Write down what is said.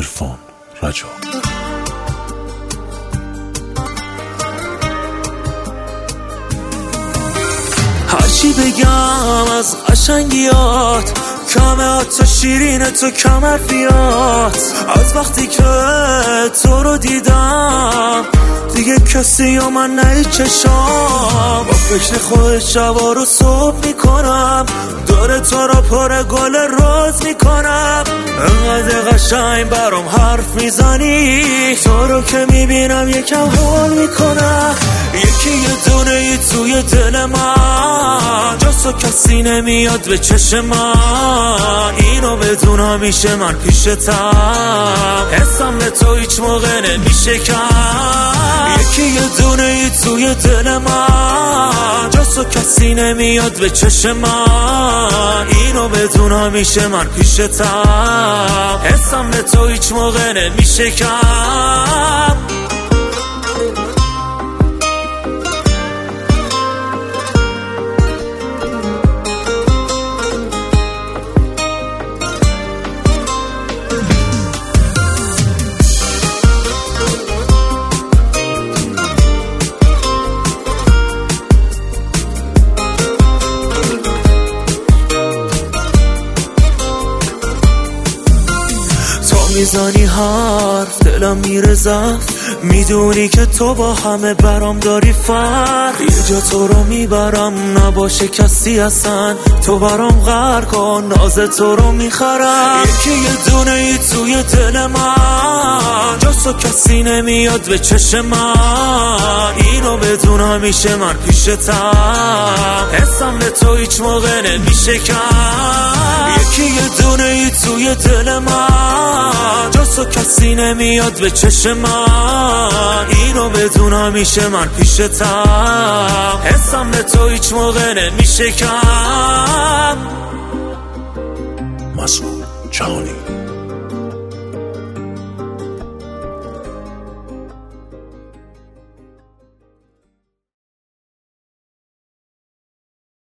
عرفان رجا. هرچی بگم از قشنگیات کمه، تو شیرین تو کم حرفیات. از وقتی که تو رو دیدم دیگه کسی یا من نه چشام. با فکر خود شبا رو صبح میکنم، دور تو را پر گل روز میکنم. انقدر قشنگ برام حرف میزنی، تو رو که میبینم یکم حال میکنم. یکی یه دونه ای توی دل من، جز تو کسی نمیاد به چشم من. اینو بدون همیشه من پیشتم، حسم به تو هیچ موقع نمیشه کم. یکی یه دونه ای توی دل من، جز تو کسی نمیاد به چشم من. اینو بدون همیشه من پیشتم، حسم به تو هیچ موقع نمیشه کم. میزنی حرف دلم میره زفت، میدونی که تو با همه برام داری فرق. یه جا تو رو میبرم نباشه کسی اصلا، تو برام غرق کن ناز تو رو میخرم. یکی یه دونه ای توی دل من، جز تو کسی نمیاد به چشم من. اینو بدون همیشه من پیشتم، حسم به تو هیچ موقع نمیشه کم. یکی یه دونه ای توی دل من، جز تو کسی نمیاد به چشم من. اینو بدون همیشه من پیشتم، حسم به تو هیچ موقع نمیشه کم. مسعود جهانی.